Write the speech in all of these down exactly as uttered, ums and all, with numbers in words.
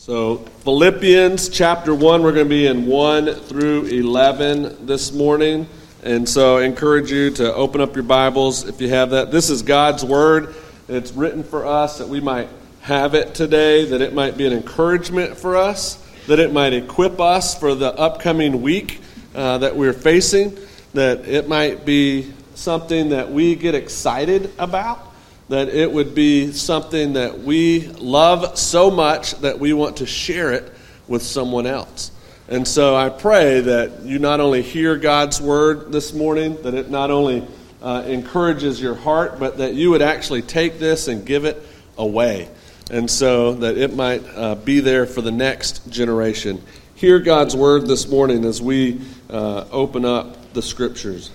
So Philippians chapter one, we're going to be in one through eleven this morning. And so I encourage you to open up your Bibles if you have that. This is God's Word. It's written for us that we might have it today, that it might be an encouragement for us, that it might equip us for the upcoming week uh, that we're facing, that it might be something that we get excited about, that it would be something that we love so much that we want to share it with someone else. And so I pray that you not only hear God's word this morning, that it not only uh, encourages your heart, but that you would actually take this and give it away. And so that it might uh, be there for the next generation. Hear God's word this morning as we uh, open up the scriptures.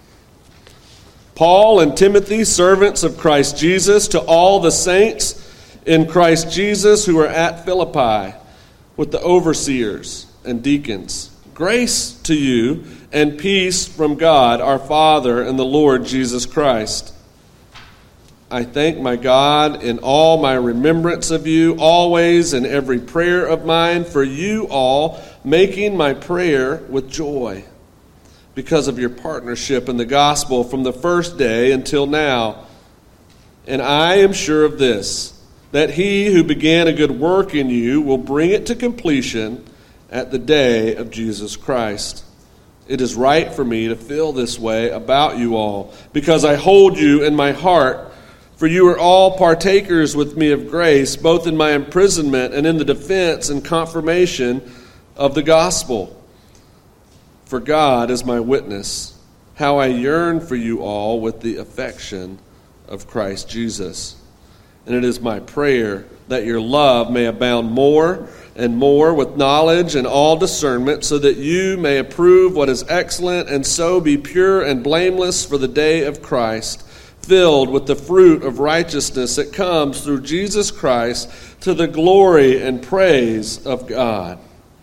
Paul and Timothy, servants of Christ Jesus, to all the saints in Christ Jesus who are at Philippi, with the overseers and deacons. Grace to you and peace from God our Father and the Lord Jesus Christ. I thank my God in all my remembrance of you, always in every prayer of mine, for you all, making my prayer with joy, because of your partnership in the gospel from the first day until now. And I am sure of this, that he who began a good work in you will bring it to completion at the day of Jesus Christ. It is right for me to feel this way about you all, because I hold you in my heart, for you are all partakers with me of grace, both in my imprisonment and in the defense and confirmation of the gospel. For God is my witness, how I yearn for you all with the affection of Christ Jesus. And it is my prayer that your love may abound more and more with knowledge and all discernment, so that you may approve what is excellent, and so be pure and blameless for the day of Christ, filled with the fruit of righteousness that comes through Jesus Christ, to the glory and praise of God.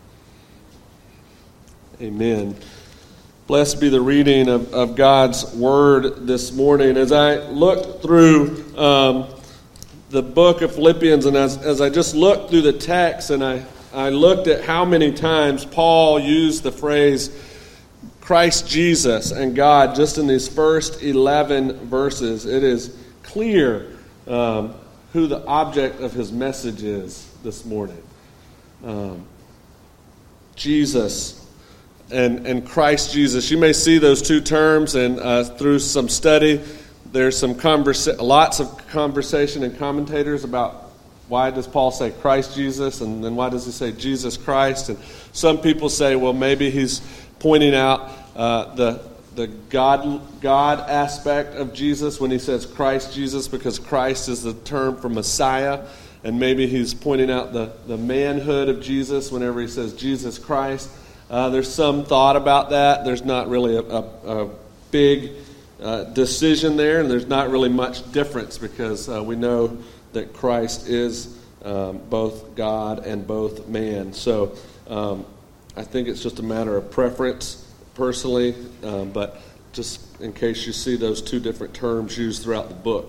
Amen. Blessed be the reading of, of God's Word this morning. As I look through um, the book of Philippians, and as, as I just looked through the text, and I, I looked at how many times Paul used the phrase Christ Jesus and God just in these first eleven verses, it is clear um, who the object of his message is this morning. Um, Jesus And, and Christ Jesus. You may see those two terms, and uh, through some study, there's some conversa- lots of conversation and commentators about why does Paul say Christ Jesus, and then why does he say Jesus Christ? And some people say, well, maybe he's pointing out uh, the the God God aspect of Jesus when he says Christ Jesus, because Christ is the term for Messiah, and maybe he's pointing out the, the manhood of Jesus whenever he says Jesus Christ. Uh, there's some thought about that. There's not really a, a, a big uh, decision there, and there's not really much difference, because uh, we know that Christ is um, both God and both man. So um, I think it's just a matter of preference, personally, um, but just in case you see those two different terms used throughout the book.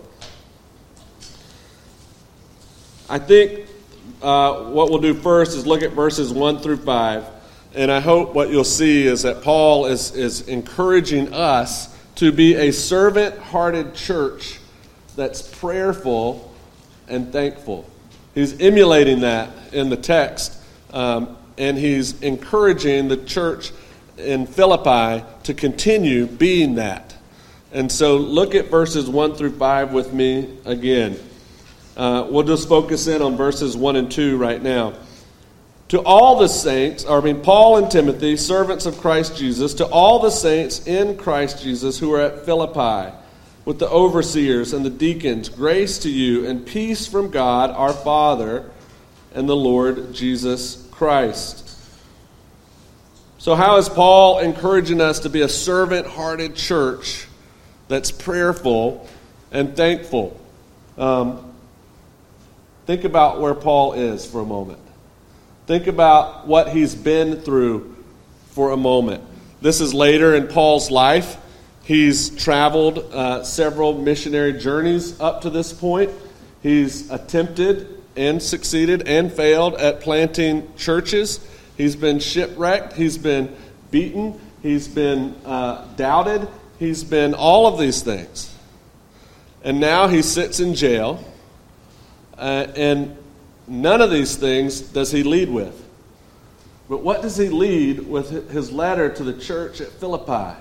I think uh, what we'll do first is look at verses one through five. And I hope what you'll see is that Paul is, is encouraging us to be a servant-hearted church that's prayerful and thankful. He's emulating that in the text, um, and he's encouraging the church in Philippi to continue being that. And so look at verses one through five with me again. Uh, we'll just focus in on verses one and two right now. To all the saints, or I mean Paul and Timothy, servants of Christ Jesus, to all the saints in Christ Jesus who are at Philippi, with the overseers and the deacons, grace to you and peace from God our Father and the Lord Jesus Christ. So how is Paul encouraging us to be a servant-hearted church that's prayerful and thankful? Um, think about where Paul is for a moment. Think about what he's been through for a moment. This is later in Paul's life. He's traveled uh, several missionary journeys up to this point. He's attempted and succeeded and failed at planting churches. He's been shipwrecked. He's been beaten. He's been uh, doubted. He's been all of these things. And now he sits in jail. Uh, and none of these things does he lead with. But what does he lead with his letter to the church at Philippi?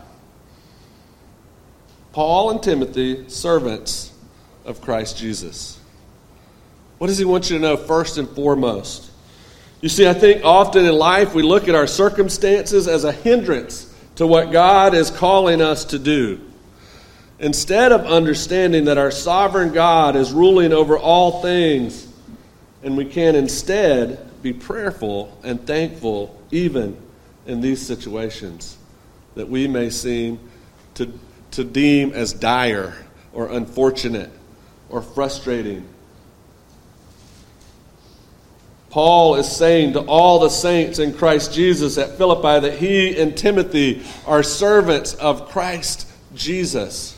Paul and Timothy, servants of Christ Jesus. What does he want you to know first and foremost? You see, I think often in life we look at our circumstances as a hindrance to what God is calling us to do. Instead of understanding that our sovereign God is ruling over all things, and we can instead be prayerful and thankful even in these situations that we may seem to, to deem as dire or unfortunate or frustrating. Paul is saying to all the saints in Christ Jesus at Philippi that he and Timothy are servants of Christ Jesus.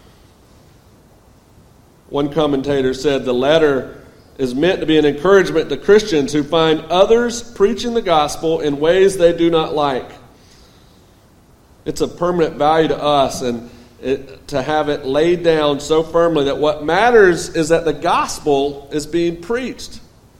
One commentator said the letter is meant to be an encouragement to Christians who find others preaching the gospel in ways they do not like. It's of permanent value to us and it, to have it laid down so firmly that what matters is that the gospel is being preached.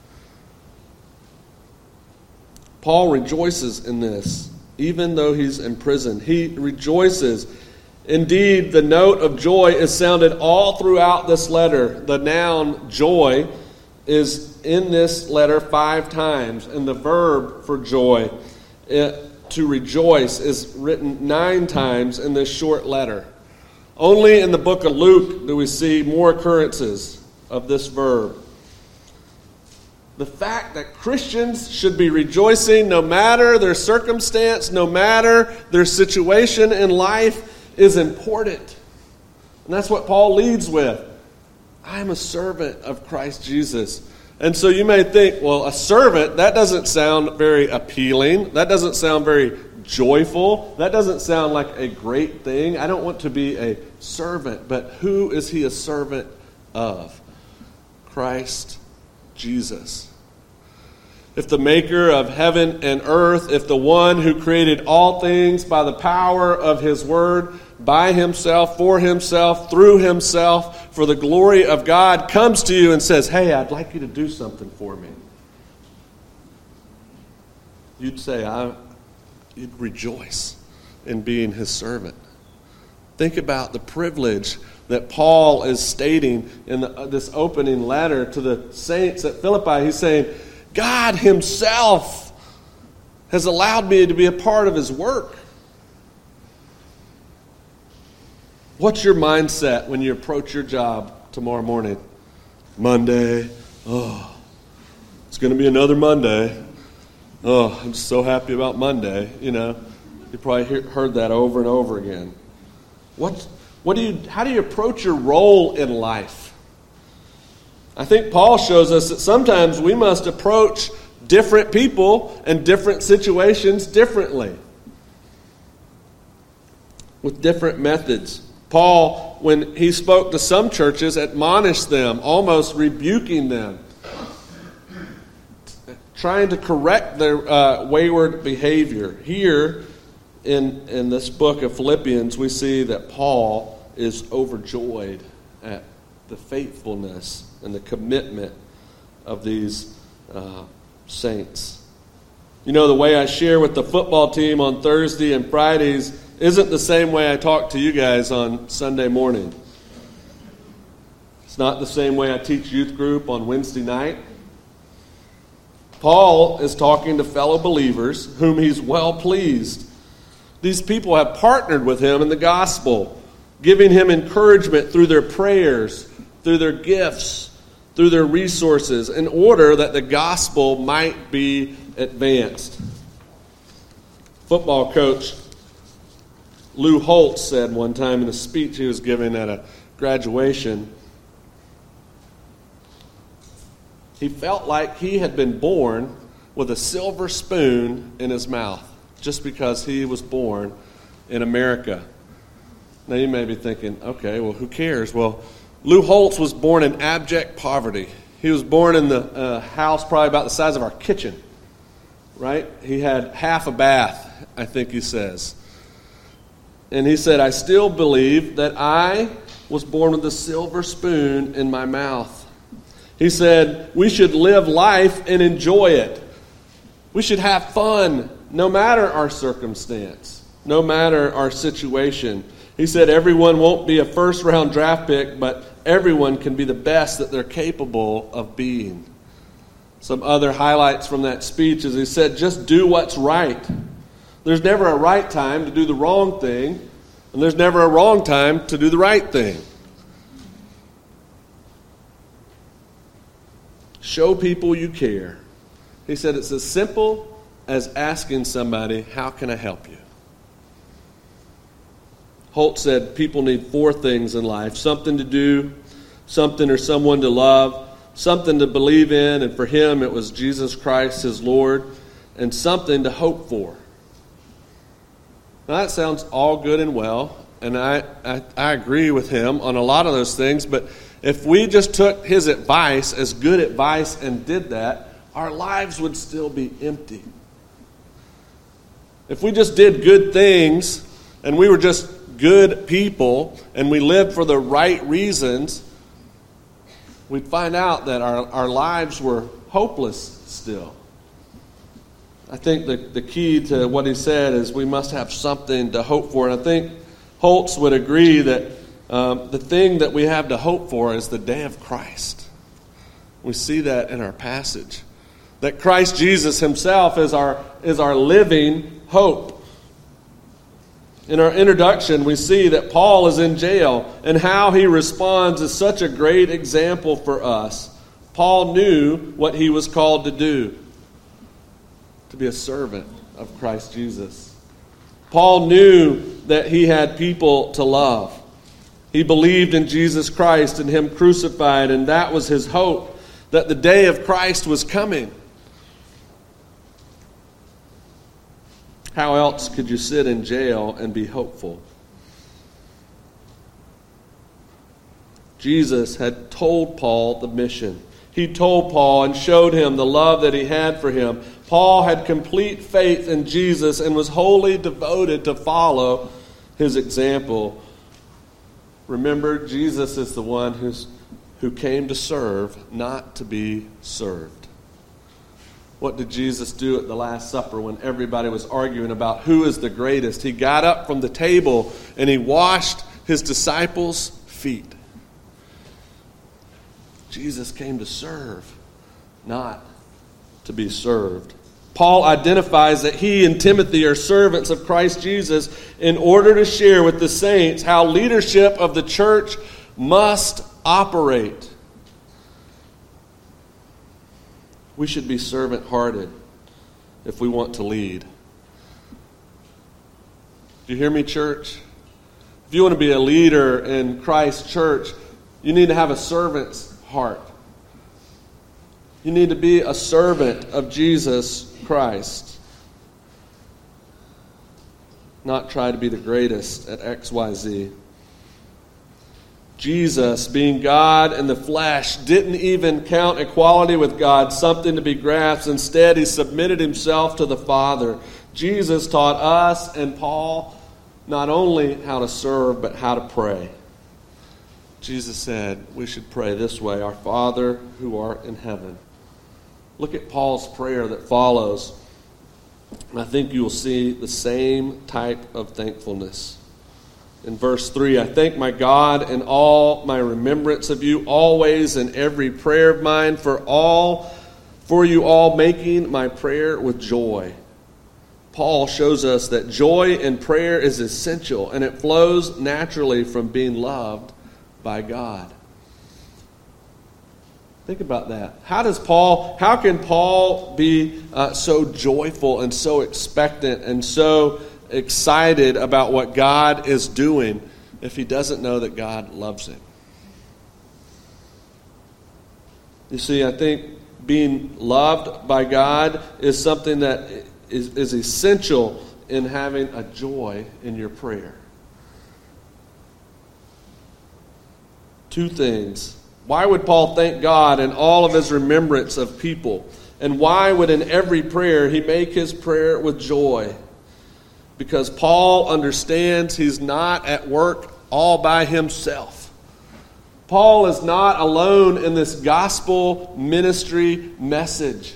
Paul rejoices in this, even though he's in prison. He rejoices. Indeed, the note of joy is sounded all throughout this letter. The noun joy is in this letter five times, and the verb for joy, it, to rejoice, is written nine times in this short letter. Only in the book of Luke do we see more occurrences of this verb. The fact that Christians should be rejoicing no matter their circumstance, no matter their situation in life, is important. And that's what Paul leads with. I'm a servant of Christ Jesus. And so you may think, well, a servant, that doesn't sound very appealing. That doesn't sound very joyful. That doesn't sound like a great thing. I don't want to be a servant. But who is he a servant of? Christ Jesus. If the maker of heaven and earth, if the one who created all things by the power of his word, by himself, for himself, through himself, for the glory of God, comes to you and says, hey, I'd like you to do something for me. You'd say, I, you'd rejoice in being his servant. Think about the privilege that Paul is stating in the, uh, this opening letter to the saints at Philippi. He's saying, God himself has allowed me to be a part of his work. What's your mindset when you approach your job tomorrow morning? Monday. Oh, it's going to be another Monday. Oh, I'm so happy about Monday. You know, you probably hear, heard that over and over again. What, what do you? How do you approach your role in life? I think Paul shows us that sometimes we must approach different people and different situations differently, with different methods. Paul, when he spoke to some churches, admonished them, almost rebuking them, trying to correct their uh, wayward behavior. Here in, in this book of Philippians, we see that Paul is overjoyed at the faithfulness and the commitment of these uh, saints. You know, the way I share with the football team on Thursday and Fridays isn't the same way I talk to you guys on Sunday morning. It's not the same way I teach youth group on Wednesday night. Paul is talking to fellow believers whom he's well pleased. These people have partnered with him in the gospel, giving him encouragement through their prayers, through their gifts, through their resources, in order that the gospel might be advanced. Football coach Lou Holtz said one time in a speech he was giving at a graduation, he felt like he had been born with a silver spoon in his mouth just because he was born in America. Now you may be thinking, okay, well, who cares? Well, Lou Holtz was born in abject poverty. He was born in the uh, house probably about the size of our kitchen, right? He had half a bath, I think he says. And he said, I still believe that I was born with a silver spoon in my mouth. He said, we should live life and enjoy it. We should have fun no matter our circumstance, no matter our situation. He said everyone won't be a first-round draft pick, but everyone can be the best that they're capable of being. Some other highlights from that speech is he said, just do what's right. There's never a right time to do the wrong thing, and there's never a wrong time to do the right thing. Show people you care. He said it's as simple as asking somebody, how can I help you? Holt said people need four things in life: something to do, something or someone to love, something to believe in, and for him it was Jesus Christ, his Lord, and something to hope for. Now that sounds all good and well, and I, I, I agree with him on a lot of those things, but if we just took his advice as good advice and did that, our lives would still be empty. If we just did good things and we were just good people and we lived for the right reasons, we'd find out that our, our lives were hopeless still. I think the, the key to what he said is we must have something to hope for. And I think Holtz would agree that um, the thing that we have to hope for is the day of Christ. We see that in our passage. That Christ Jesus himself is our, is our living hope. In our introduction, we see that Paul is in jail, and how he responds is such a great example for us. Paul knew what he was called to do, to be a servant of Christ Jesus. Paul knew that he had people to love. He believed in Jesus Christ and him crucified, and that was his hope, that the day of Christ was coming. How else could you sit in jail and be hopeful? Jesus had told Paul the mission. He told Paul and showed him the love that he had for him. Paul had complete faith in Jesus and was wholly devoted to follow his example. Remember, Jesus is the one who's, who came to serve, not to be served. What did Jesus do at the Last Supper when everybody was arguing about who is the greatest? He got up from the table and he washed his disciples' feet. Jesus came to serve, not to be served. Paul identifies that he and Timothy are servants of Christ Jesus in order to share with the saints how leadership of the church must operate. We should be servant-hearted if we want to lead. Do you hear me, church? If you want to be a leader in Christ's church, you need to have a servant's heart. You need to be a servant of Jesus Christ. Not try to be the greatest at X Y Z. Jesus, being God in the flesh, didn't even count equality with God something to be grasped. Instead, he submitted himself to the Father. Jesus taught us and Paul not only how to serve, but how to pray. Jesus said we should pray this way: Our Father who art in heaven. Look at Paul's prayer that follows. And I think you will see the same type of thankfulness. In verse three, I thank my God in all my remembrance of you, always in every prayer of mine, for all, for you all, making my prayer with joy. Paul shows us that joy in prayer is essential, and it flows naturally from being loved by God. Think about that. How does Paul, how can Paul be uh, so joyful and so expectant and so excited about what God is doing if he doesn't know that God loves him? You see, I think being loved by God is something that is, is essential in having a joy in your prayer. Two things Why would Paul thank God in all of his remembrance of people? And why would in every prayer he make his prayer with joy? Because Paul understands he's not at work all by himself. Paul is not alone in this gospel ministry message.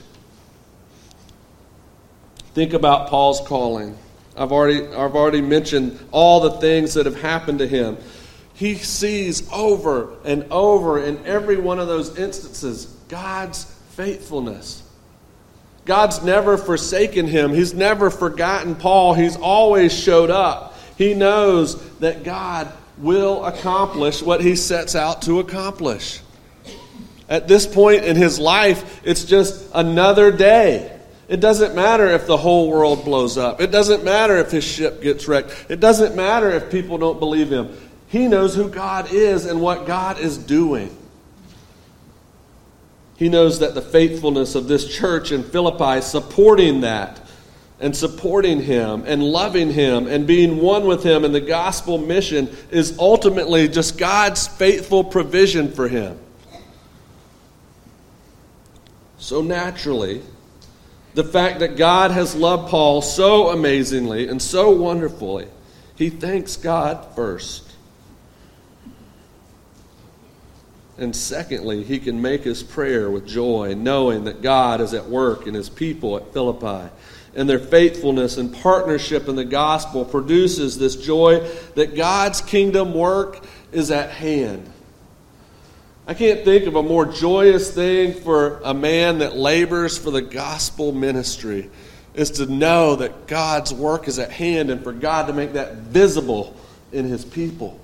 Think about Paul's calling. I've already, I've already mentioned all the things that have happened to him. He sees over and over in every one of those instances God's faithfulness. God's never forsaken him. He's never forgotten Paul. He's always showed up. He knows that God will accomplish what he sets out to accomplish. At this point in his life, it's just another day. It doesn't matter if the whole world blows up. It doesn't matter if his ship gets wrecked. It doesn't matter if people don't believe him. He knows who God is and what God is doing. He knows that the faithfulness of this church in Philippi supporting that and supporting him and loving him and being one with him in the gospel mission is ultimately just God's faithful provision for him. So naturally, the fact that God has loved Paul so amazingly and so wonderfully, he thanks God first. And secondly, he can make his prayer with joy, knowing that God is at work in his people at Philippi. And their faithfulness and partnership in the gospel produces this joy that God's kingdom work is at hand. I can't think of a more joyous thing for a man that labors for the gospel ministry is to know that God's work is at hand and for God to make that visible in his people.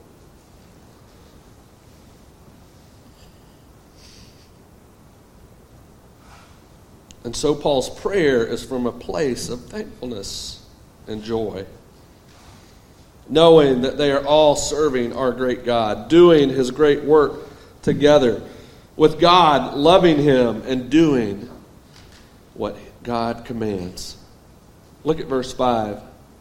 And so Paul's prayer is from a place of thankfulness and joy, knowing that they are all serving our great God, doing his great work together, with God loving him and doing what God commands. Look at verse five.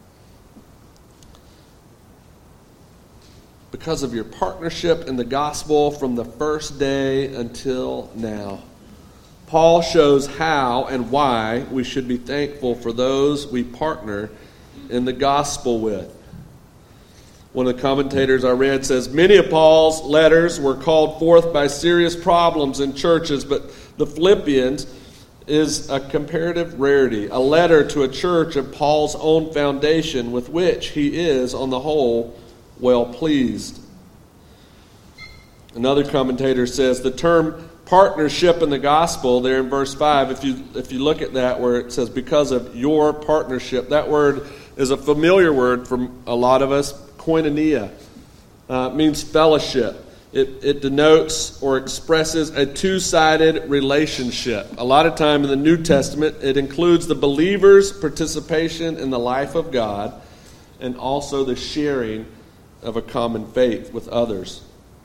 Because of your partnership in the gospel from the first day until now. Paul shows how and why we should be thankful for those we partner in the gospel with. One of the commentators I read says, many of Paul's letters were called forth by serious problems in churches, but the Philippians is a comparative rarity, a letter to a church of Paul's own foundation with which he is, on the whole, well pleased. Another commentator says the term partnership in the gospel there in verse five, if you if you look at that where it says because of your partnership, that word is a familiar word for a lot of us. Koinonia uh, means fellowship. It, it denotes or expresses a two-sided relationship. A lot of time in the New Testament, it includes the believer's participation in the life of God and also the sharing of a common faith with others.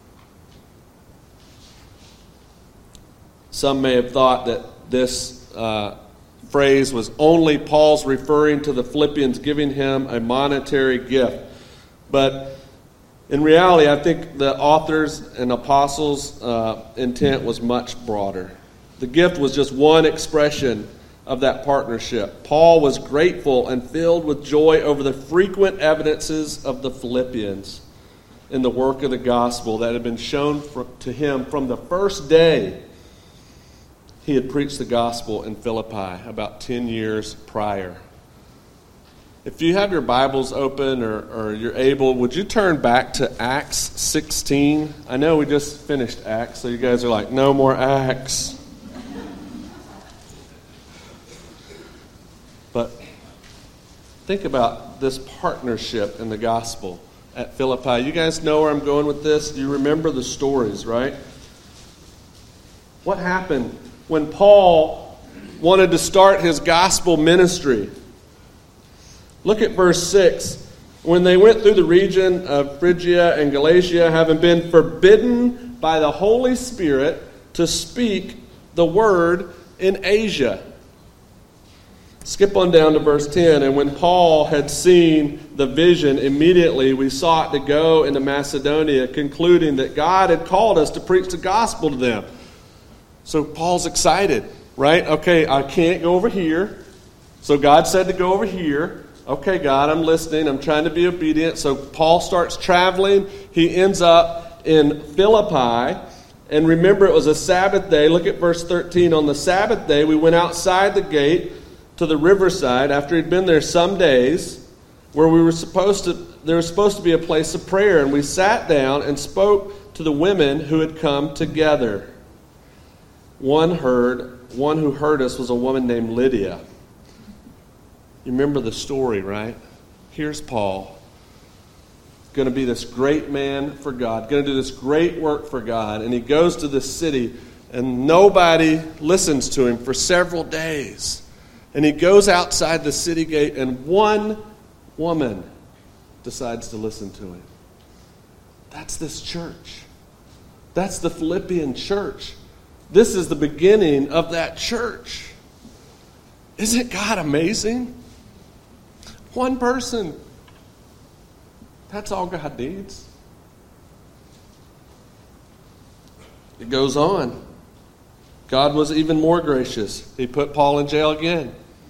Some may have thought that this uh, phrase was only Paul's referring to the Philippians giving him a monetary gift. But in reality, I think the authors and apostles' uh, intent was much broader. The gift was just one expression of that partnership. Paul was grateful and filled with joy over the frequent evidences of the Philippians in the work of the gospel that had been shown for, to him from the first day he had preached the gospel in Philippi about ten years prior. If you have your Bibles open or, or you're able, would you turn back to Acts sixteen? I know we just finished Acts, so you guys are like, no more Acts. But think about this partnership in the gospel at Philippi. You guys know where I'm going with this? You remember the stories, right? What happened when Paul wanted to start his gospel ministry? Look at verse six. When they went through the region of Phrygia and Galatia, having been forbidden by the Holy Spirit to speak the word in Asia. Skip on down to verse ten. And when Paul had seen the vision, immediately we sought to go into Macedonia, concluding that God had called us to preach the gospel to them. So Paul's excited, right? Okay, I can't go over here. So God said to go over here. Okay, God, I'm listening. I'm trying to be obedient. So Paul starts traveling. He ends up in Philippi. And remember, it was a Sabbath day. Look at verse thirteen. On the Sabbath day, we went outside the gate to the riverside after he'd been there some days, where we were supposed to, there was supposed to be a place of prayer. And we sat down and spoke to the women who had come together. One heard, one who heard us was a woman named Lydia. You remember the story, right? Here's Paul, going to be this great man for God, going to do this great work for God. And he goes to this city, and nobody listens to him for several days. And he goes outside the city gate, and one woman decides to listen to him. That's this church. That's the Philippian church. This is the beginning of that church. Isn't God amazing? One person. That's all God needs. It goes on. God was even more gracious. He put Paul in jail again.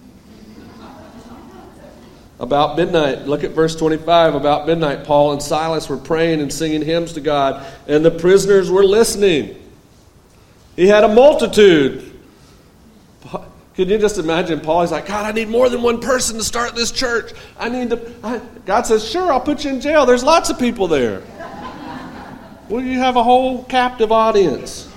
About midnight, look at verse twenty-five. About midnight, Paul and Silas were praying and singing hymns to God, and the prisoners were listening. He had a multitude. Can you just imagine Paul? He's like, God, I need more than one person to start this church. I need to. I, God says, sure, I'll put you in jail. There's lots of people there. Well, you have a whole captive audience.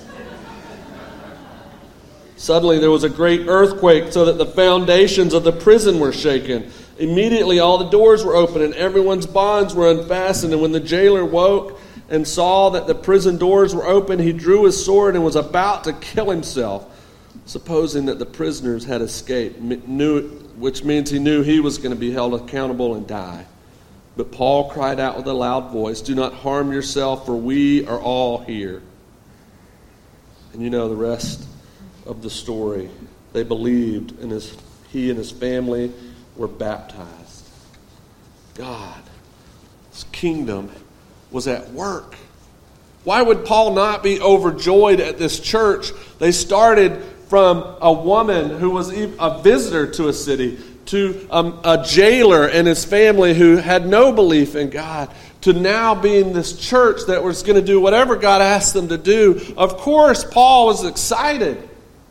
Suddenly there was a great earthquake, so that the foundations of the prison were shaken. Immediately all the doors were open and everyone's bonds were unfastened. And when the jailer woke and saw that the prison doors were open, he drew his sword and was about to kill himself, supposing that the prisoners had escaped, knew, which means he knew he was going to be held accountable and die. But Paul cried out with a loud voice, "Do not harm yourself, for we are all here." And you know the rest of the story. They believed, and his, he and his family were baptized. God, his kingdom was at work. Why would Paul not be overjoyed at this church? They started from a woman who was a visitor to a city, to um, a jailer and his family who had no belief in God, to now being this church that was going to do whatever God asked them to do. Of course, Paul was excited.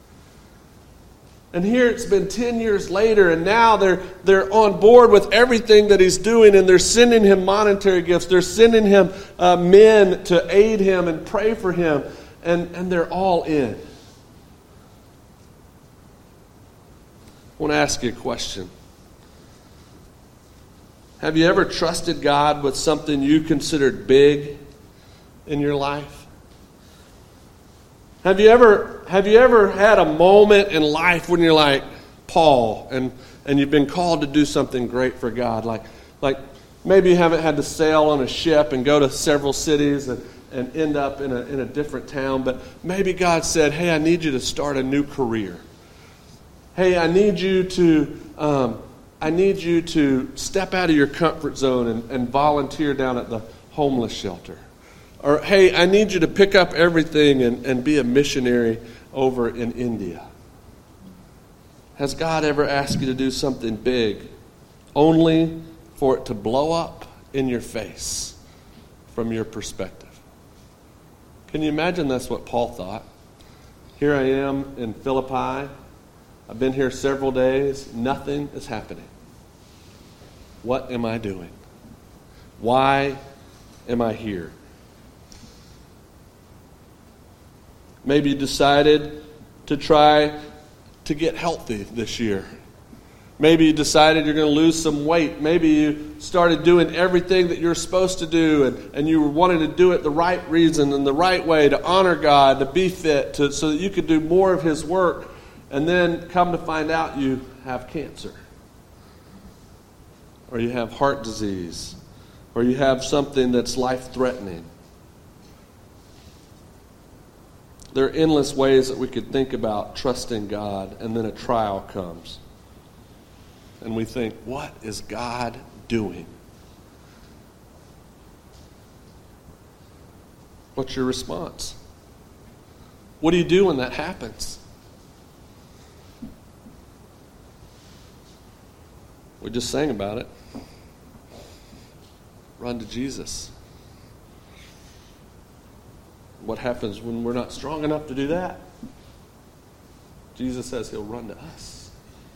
And here it's been ten years later, and now they're they're on board with everything that he's doing, and they're sending him monetary gifts. They're sending him uh, men to aid him and pray for him, and, and they're all in. I want to ask you a question. Have you ever trusted God with something you considered big in your life? Have you ever have you ever had a moment in life when you're like Paul and, and you've been called to do something great for God? Like like maybe you haven't had to sail on a ship and go to several cities and, and end up in a in a different town, but maybe God said, "Hey, I need you to start a new career. Hey, I need you to um, I need you to step out of your comfort zone and, and volunteer down at the homeless shelter." Or, hey, I need you to pick up everything and, and be a missionary over in India. Has God ever asked you to do something big only for it to blow up in your face from your perspective? Can you imagine that's what Paul thought? Here I am in Philippi. I've been here several days. Nothing is happening. What am I doing? Why am I here? Maybe you decided to try to get healthy this year. Maybe you decided you're going to lose some weight. Maybe you started doing everything that you're supposed to do, and, and you were wanting to do it the right reason and the right way, to honor God, to be fit, to, so that you could do more of His work. And then come to find out you have cancer. Or you have heart disease. Or you have something that's life-threatening. There are endless ways that we could think about trusting God, and then a trial comes. and we think, what is God doing? What's your response? What do you do when that happens? We just sang about it. Run to Jesus. What happens when we're not strong enough to do that? Jesus says he'll run to us.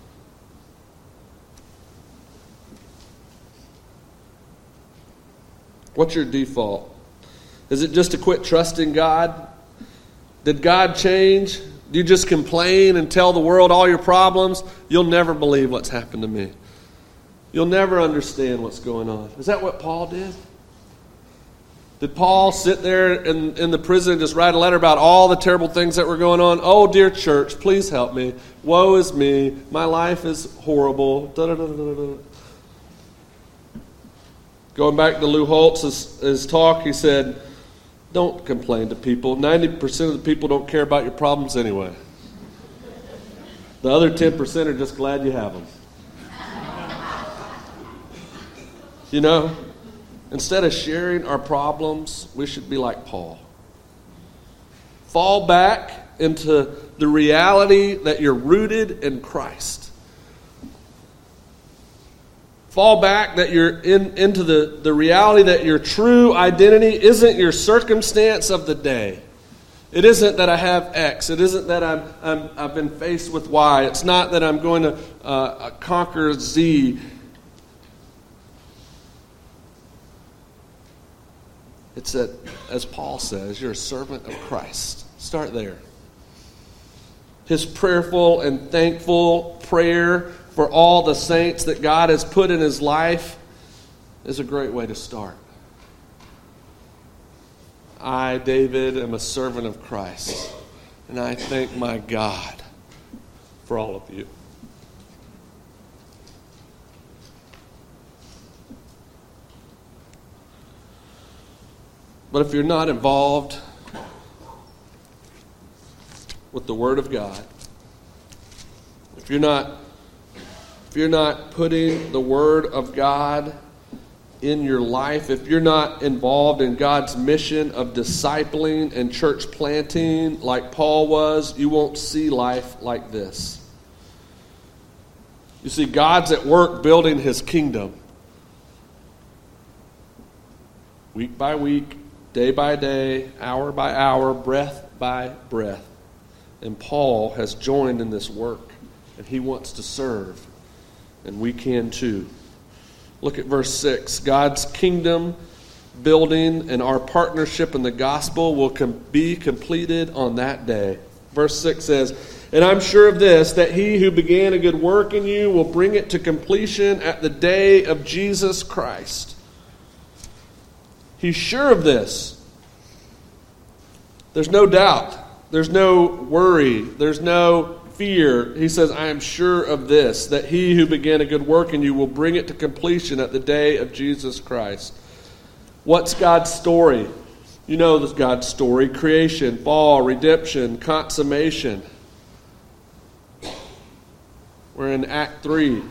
What's your default? Is it just to quit trusting God? Did God change? Do you just complain and tell the world all your problems? You'll never believe what's happened to me. You'll never understand what's going on. Is that what Paul did? Did Paul sit there in, in the prison and just write a letter about all the terrible things that were going on? Oh, dear church, please help me. Woe is me. My life is horrible. Da, da, da, da, da. Going back to Lou Holtz's his talk, he said, don't complain to people. ninety percent of the people don't care about your problems anyway. The other ten percent are just glad you have them. You know? Instead of sharing our problems, we should be like Paul. Fall back into the reality that you're rooted in Christ. Fall back that you're in, into the, the reality that your true identity isn't your circumstance of the day. It isn't that I have X. It isn't that I'm, I'm, I've been faced with Y. It's not that I'm going to uh, conquer Z. It's that, as Paul says, you're a servant of Christ. Start there. His prayerful and thankful prayer for all the saints that God has put in his life is a great way to start. I, David, am a servant of Christ, and I thank my God for all of you. But if you're not involved with the Word of God, if you're not if you're not putting the Word of God in your life, if you're not involved in God's mission of discipling and church planting like Paul was, you won't see life like this. You see, God's at work building his kingdom. Week by week, day by day, hour by hour, breath by breath. And Paul has joined in this work, and he wants to serve, and we can too. Look at verse six. God's kingdom building and our partnership in the gospel will com- be completed on that day. Verse six says, and I'm sure of this, that he who began a good work in you will bring it to completion at the day of Jesus Christ. He's sure of this. There's no doubt. There's no worry. There's no fear. He says, I am sure of this, that he who began a good work in you will bring it to completion at the day of Jesus Christ. What's God's story? You know this God's story. Creation, fall, redemption, consummation. We're in Act three.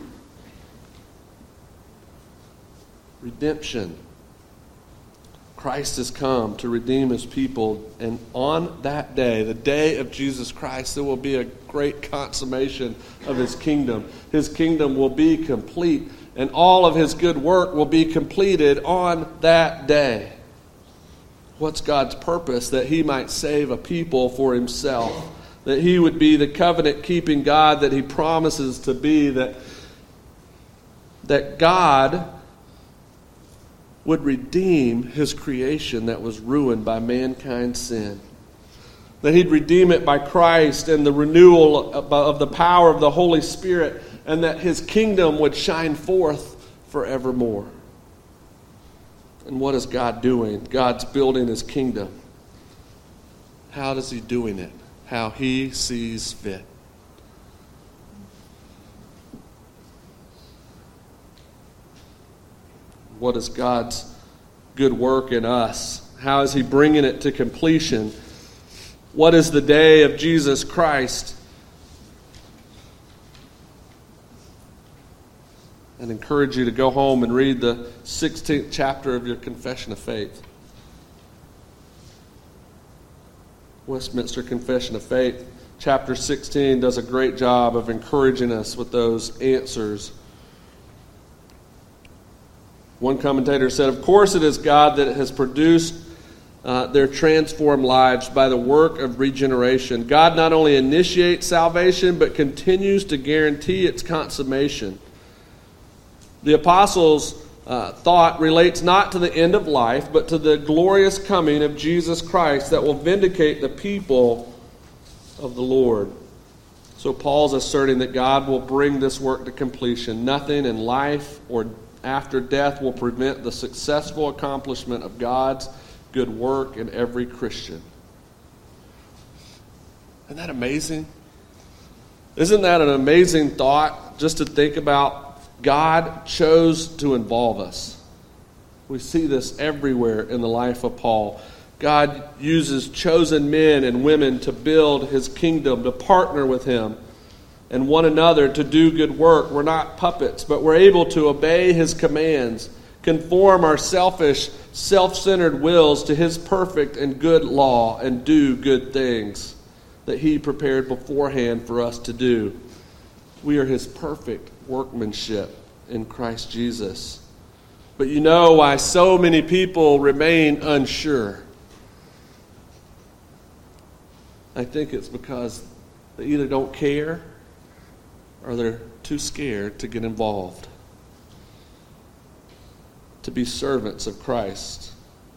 Redemption. Christ has come to redeem his people, and on that day, the day of Jesus Christ, there will be a great consummation of his kingdom. His kingdom will be complete, and all of his good work will be completed on that day. What's God's purpose? That he might save a people for himself, that he would be the covenant-keeping God that he promises to be, that, that God would redeem his creation that was ruined by mankind's sin. That he'd redeem it by Christ and the renewal of the power of the Holy Spirit, and that his kingdom would shine forth forevermore. And what is God doing? God's building his kingdom. How is he doing it? How he sees fit. What is God's good work in us? How is he bringing it to completion? What is the day of Jesus Christ? and encourage you to go home and read the sixteenth chapter of your Confession of Faith. Westminster Confession of Faith, chapter sixteen, does a great job of encouraging us with those answers. One commentator said, "Of course it is God that has produced uh, their transformed lives by the work of regeneration. God not only initiates salvation, but continues to guarantee its consummation. The apostles' uh, thought relates not to the end of life, but to the glorious coming of Jesus Christ that will vindicate the people of the Lord." So Paul's asserting that God will bring this work to completion. Nothing in life or after death will prevent the successful accomplishment of God's good work in every Christian. Isn't that amazing? Isn't that an amazing thought, just to think about? God chose to involve us. We see this everywhere in the life of Paul. God uses chosen men and women to build his kingdom, to partner with him and one another to do good work. We're not puppets, but we're able to obey his commands, conform our selfish, self-centered wills to his perfect and good law, and do good things that he prepared beforehand for us to do. We are his perfect workmanship in Christ Jesus. But you know why so many people remain unsure? I think it's because they either don't care or they're too scared to get involved. To be servants of Christ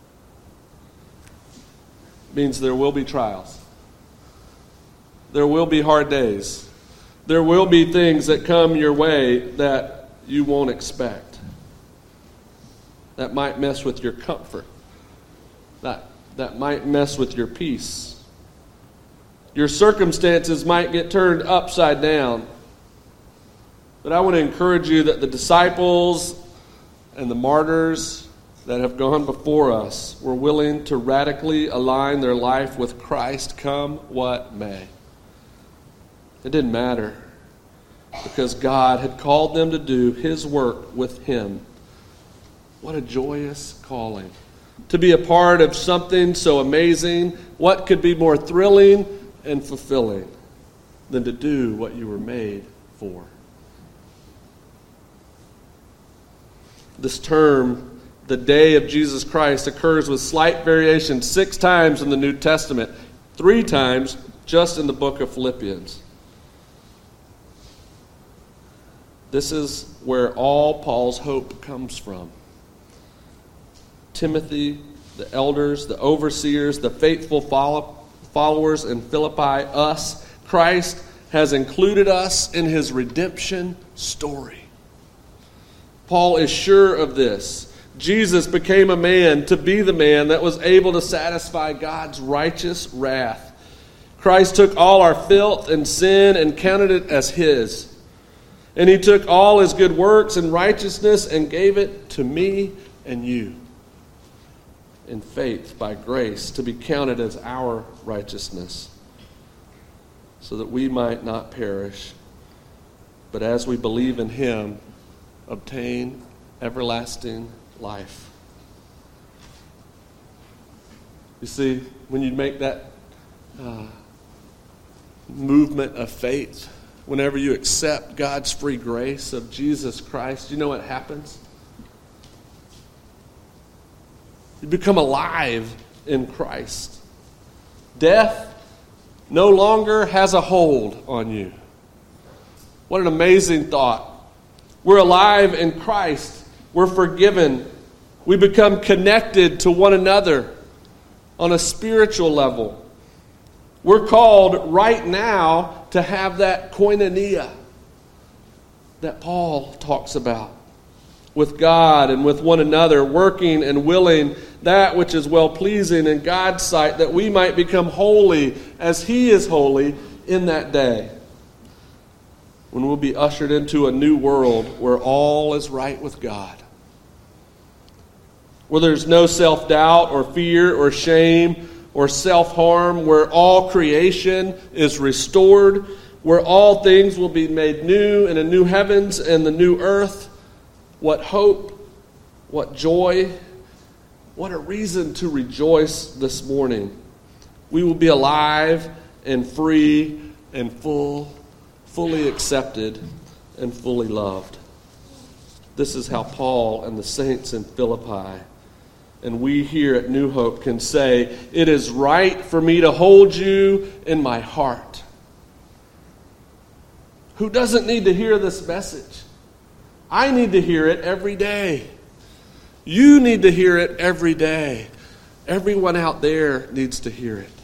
means there will be trials. There will be hard days. There will be things that come your way that you won't expect. That might mess with your comfort. That, that might mess with your peace. Your circumstances might get turned upside down. But I want to encourage you that the disciples and the martyrs that have gone before us were willing to radically align their life with Christ, come what may. It didn't matter, because God had called them to do his work with him. What a joyous calling. To be a part of something so amazing, what could be more thrilling and fulfilling than to do what you were made for? This term, the day of Jesus Christ, occurs with slight variation six times in the New Testament, three times just in the book of Philippians. This is where all Paul's hope comes from. Timothy, the elders, the overseers, the faithful follow- followers in Philippi, us, Christ has included us in his redemption story. Paul is sure of this. Jesus became a man to be the man that was able to satisfy God's righteous wrath. Christ took all our filth and sin and counted it as his. And he took all his good works and righteousness and gave it to me and you in faith by grace, to be counted as our righteousness, so that we might not perish, but as we believe in him, obtain everlasting life. You see, when you make that uh, movement of faith, whenever you accept God's free grace of Jesus Christ, you know what happens? You become alive in Christ. Death no longer has a hold on you. What an amazing thought. We're alive in Christ. We're forgiven. We become connected to one another on a spiritual level. We're called right now to have that koinonia that Paul talks about with God and with one another, working and willing that which is well-pleasing in God's sight, that we might become holy as he is holy in that day, when we'll be ushered into a new world where all is right with God, where there's no self-doubt or fear or shame or self-harm, where all creation is restored, where all things will be made new in a new heavens and the new earth, What hope, what joy, what a reason to rejoice this morning. We will be alive and free and full, fully accepted and fully loved. This is how Paul and the saints in Philippi and we here at New Hope can say, it is right for me to hold you in my heart. Who doesn't need to hear this message? I need to hear it every day. You need to hear it every day. Everyone out there needs to hear it.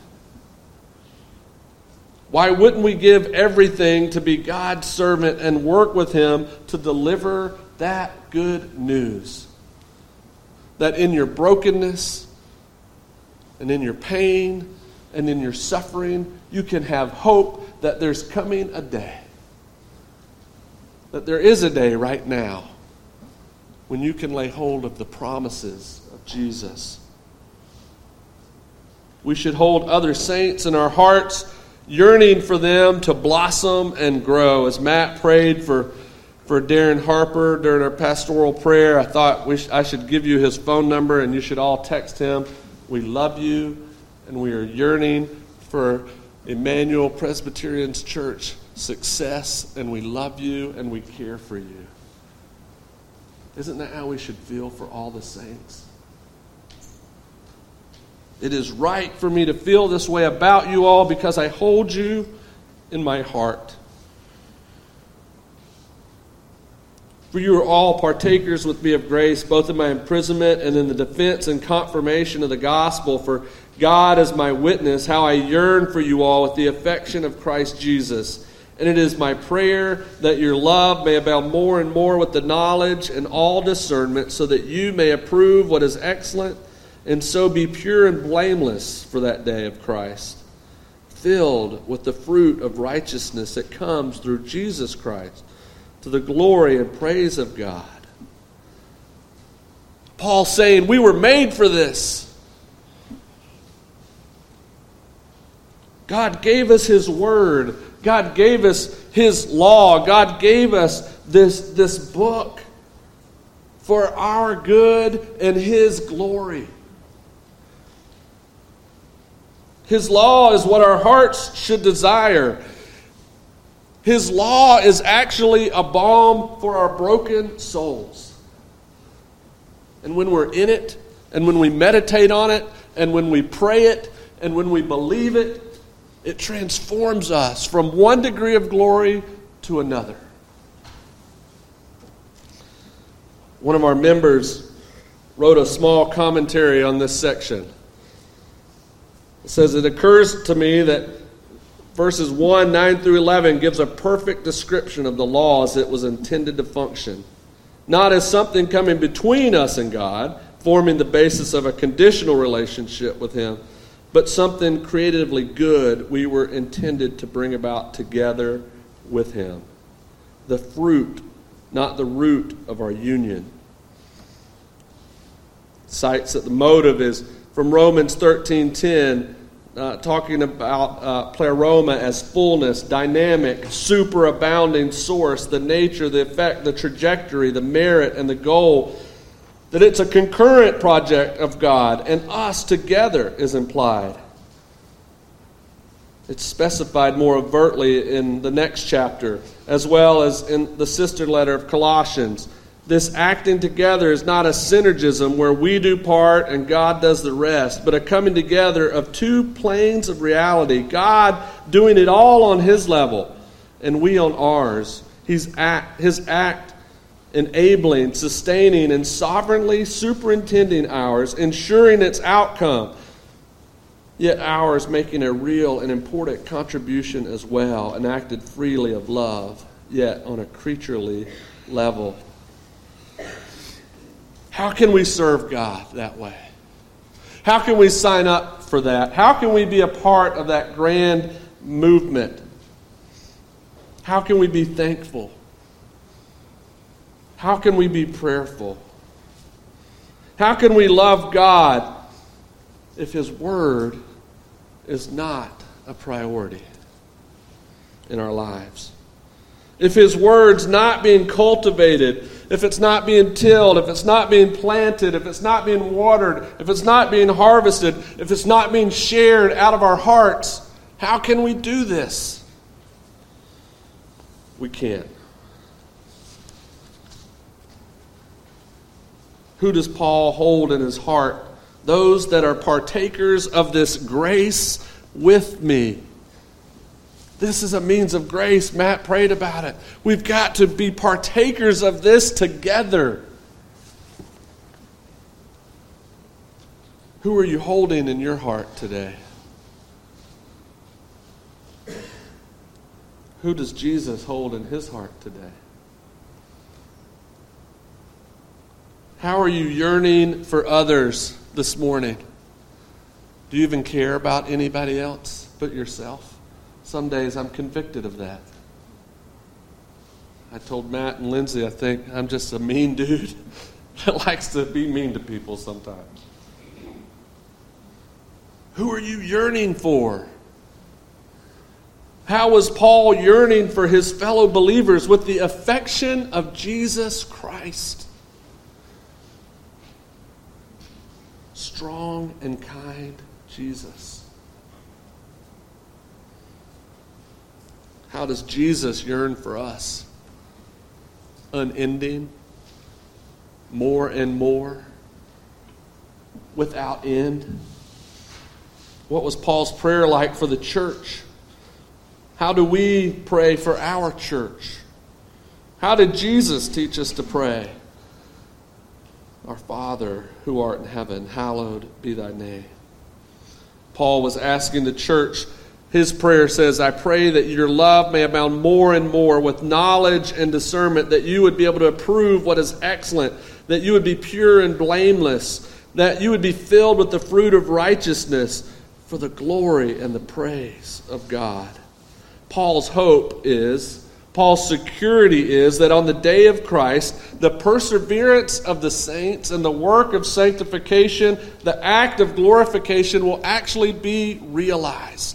Why wouldn't we give everything to be God's servant and work with Him to deliver that good news? That in your brokenness and in your pain and in your suffering, you can have hope that there's coming a day. That there is a day right now when you can lay hold of the promises of Jesus. We should hold other saints in our hearts, yearning for them to blossom and grow. As Matt prayed for, for Darren Harper during our pastoral prayer, I thought we sh- I should give you his phone number and you should all text him. We love you and we are yearning for Emmanuel Presbyterian's Church success, and we love you and we care for you. Isn't that how we should feel for all the saints? It is right for me to feel this way about you all because I hold you in my heart. For you are all partakers with me of grace, both in my imprisonment and in the defense and confirmation of the gospel. For God is my witness, how I yearn for you all with the affection of Christ Jesus. And it is my prayer that your love may abound more and more with the knowledge and all discernment, so that you may approve what is excellent, and so be pure and blameless for that day of Christ, filled with the fruit of righteousness that comes through Jesus Christ, to the glory and praise of God. Paul saying, we were made for this. God gave us His Word. God gave us His law. God gave us this, this book for our good and His glory. His law is what our hearts should desire. His law is actually a balm for our broken souls. And when we're in it, and when we meditate on it, and when we pray it, and when we believe it, it transforms us from one degree of glory to another. One of our members wrote a small commentary on this section. It says, it occurs to me that verses one, nine through eleven gives a perfect description of the law as it was intended to function. Not as something coming between us and God, forming the basis of a conditional relationship with Him, but something creatively good we were intended to bring about together with Him. The fruit, not the root of our union. Cites that the motive is from Romans thirteen ten, uh, talking about uh, pleroma as fullness, dynamic, superabounding source, the nature, the effect, the trajectory, the merit, and the goal. That it's a concurrent project of God, and us together is implied. It's specified more overtly in the next chapter, as well as in the sister letter of Colossians. This acting together is not a synergism where we do part and God does the rest, but a coming together of two planes of reality. God doing it all on His level, and we on ours. He's act, His act enabling, sustaining, and sovereignly superintending ours, ensuring its outcome, yet ours making a real and important contribution as well, and acted freely of love, yet on a creaturely level. How can we serve God that way? How can we sign up for that? How can we be a part of that grand movement? How can we be thankful? How can we be prayerful? How can we love God if His Word is not a priority in our lives? If His Word's not being cultivated if it's not being tilled, if it's not being planted, if it's not being watered, if it's not being harvested, if it's not being shared out of our hearts, how can we do this? We can't. Who does Paul hold in his heart? Those that are partakers of this grace with me. This is a means of grace. Matt prayed about it. We've got to be partakers of this together. Who are you holding in your heart today? Who does Jesus hold in his heart today? How are you yearning for others this morning? Do you even care about anybody else but yourself? Some days I'm convicted of that. I told Matt and Lindsay, I think I'm just a mean dude that likes to be mean to people sometimes. Who are you yearning for? How was Paul yearning for his fellow believers? With the affection of Jesus Christ. Strong and kind Jesus. How does Jesus yearn for us? Unending, more and more, without end. What was Paul's prayer like for the church? How do we pray for our church? How did Jesus teach us to pray? Our Father, who art in heaven, hallowed be thy name. Paul was asking the church, his prayer says, I pray that your love may abound more and more with knowledge and discernment, that you would be able to approve what is excellent, that you would be pure and blameless, that you would be filled with the fruit of righteousness for the glory and the praise of God. Paul's hope is, Paul's security is that on the day of Christ, the perseverance of the saints and the work of sanctification, the act of glorification will actually be realized.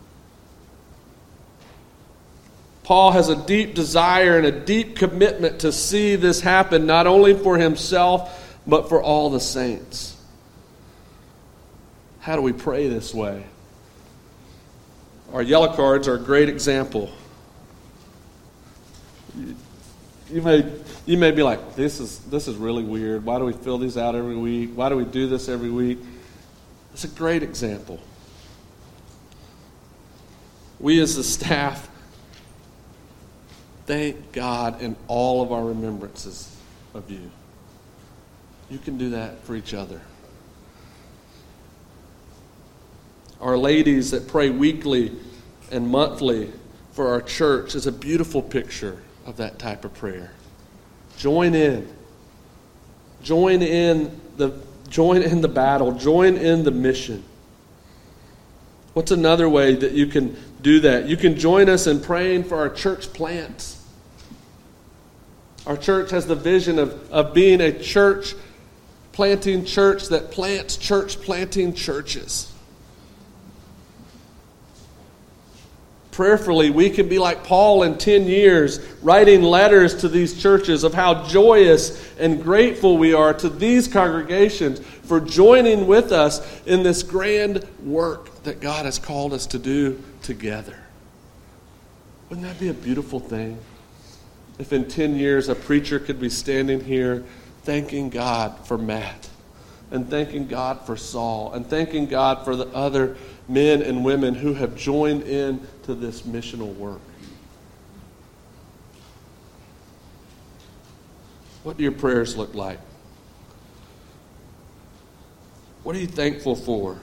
Paul has a deep desire and a deep commitment to see this happen, not only for himself, but for all the saints. How do we pray this way? Our yellow cards are a great example. You may you may be like, this is this is really weird. Why do we fill these out every week? Why do we do this every week? It's a great example. We as the staff thank God in all of our remembrances of you. You can do that for each other. Our ladies that pray weekly and monthly for our church is a beautiful picture of that type of prayer. Join in. Join in the join in the battle. Join in the mission. What's another way that you can do that? You can join us in praying for our church plants. Our church has the vision of, of being a church planting church that plants church planting churches. Prayerfully, we can be like Paul in ten years, writing letters to these churches of how joyous and grateful we are to these congregations for joining with us in this grand work that God has called us to do together. Wouldn't that be a beautiful thing? If in ten years a preacher could be standing here thanking God for Matt, and thanking God for Saul, and thanking God for the other men and women who have joined in to this missional work. What do your prayers look like? What are you thankful for?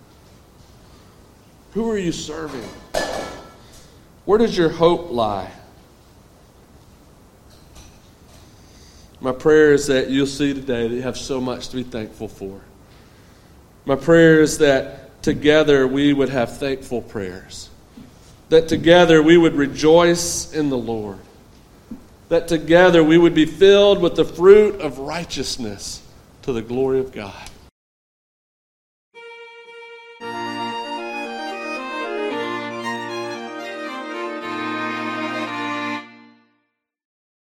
Who are you serving? Where does your hope lie? My prayer is that you'll see today that you have so much to be thankful for. My prayer is that together we would have thankful prayers. That together we would rejoice in the Lord. That together we would be filled with the fruit of righteousness to the glory of God.